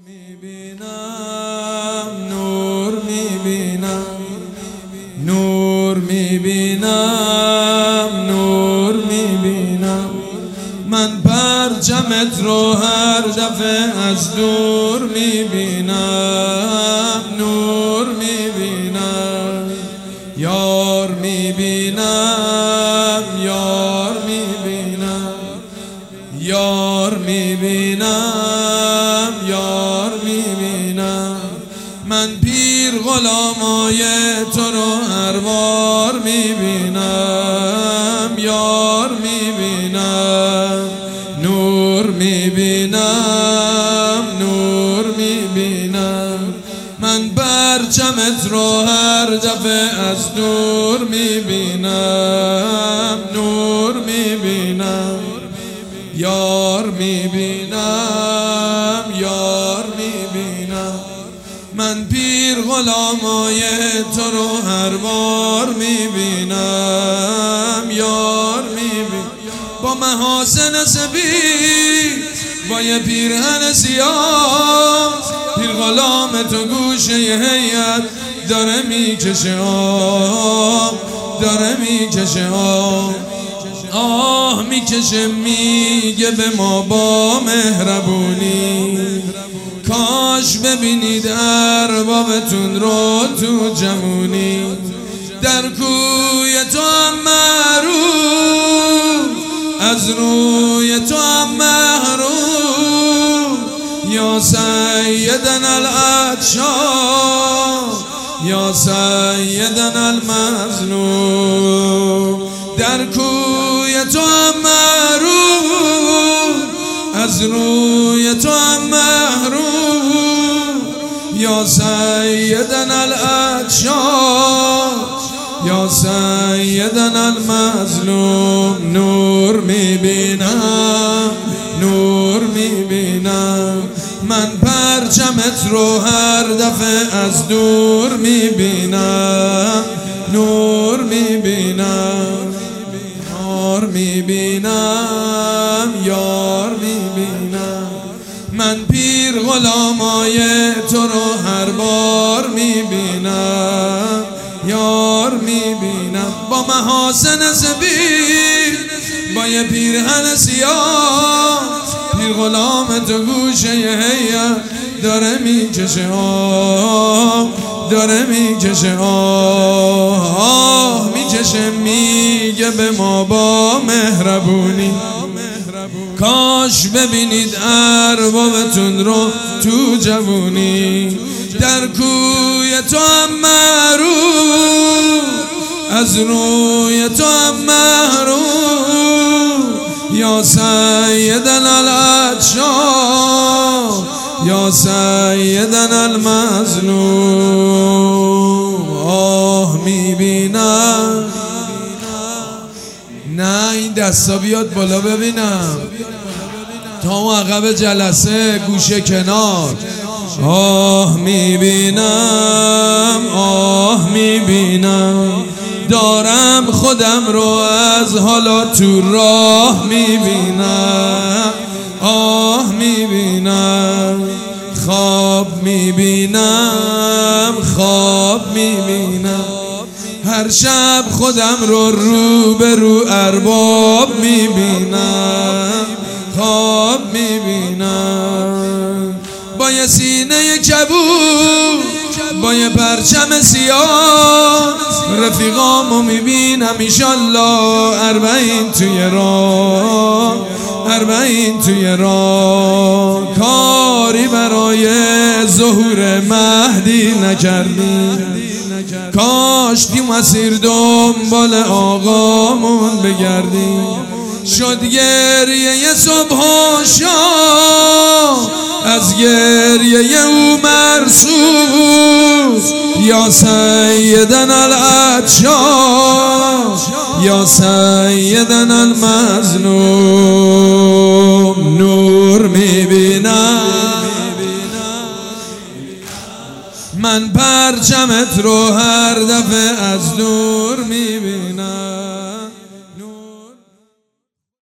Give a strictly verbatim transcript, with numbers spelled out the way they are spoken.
میبینم نور میبینم نور میبینم نور میبینم من پرچمت رو هر دفعه از دور میبینم نور میبینم یار میبینم یار میبینم یار میبینم یار میبینم من پیر غلامای تو رو هر بار میبینم یار میبینم نور میبینم نور میبینم من پرچمت رو هر دفعه از دور میبینم نور میبینم یار میبینم یار میبینم من پیر غلامای تو رو هر بار میبینم یار میبینم با محاسن سپید با یه پیرهن سیاه پیر غلام تو گوشه هیئت داره میکشه آب داره میکشه آب آه میکشه میگه به ما با مهربونی کاش ببینید اربابتون رو تو جوونی در کوی تو هم محروم از روی تو هم محروم یا سیدنا العطشان یا سیدنا المظلوم در کوی تو هم محروم از روی تو هم محروم یا سیدنا العطشان یا سیدنا المظلوم نور میبینم نور میبینم من پرچمت رو هر دفعه از دور میبینم نور میبینم یار میبینم یار میبینم من پیر غلامای تو رو هر بار میبینم یار میبینم با محاسن سپید با یه پیرهن سیاه پیر غلام تو گوشه هیئت داره میکشه آه داره میکشه آه میکشه میگه به ما با مهربونی کاش ببینید اربابتون رو تو جوونی در کوی تو هم محروم از روی تو هم محروم یا سیدنا العطشان یا سیدنا المظلوم آه میبینم نه این دستا بیاد بالا ببینم تا اون عقب جلسه گوشه کنار آه میبینم آه میبینم دارم خودم رو از حالا تو راه میبینم آه میبینم خواب میبینم خواب میبینم هر شب خودم رو رو به رو ارباب میبینم خواب میبینم با یه سینه کبود با یه پرچم سیاه رفیقامو میبینم ایشالله اربعین توی راه اربعین توی راه کاری برای ظهور مهدی نکردیم کاش دی مسیر دنبال آقامون بگردیم شد گریه صبح و شام از گریه او مرسوم یا سیدنا العطشان یا سیدنا المظلوم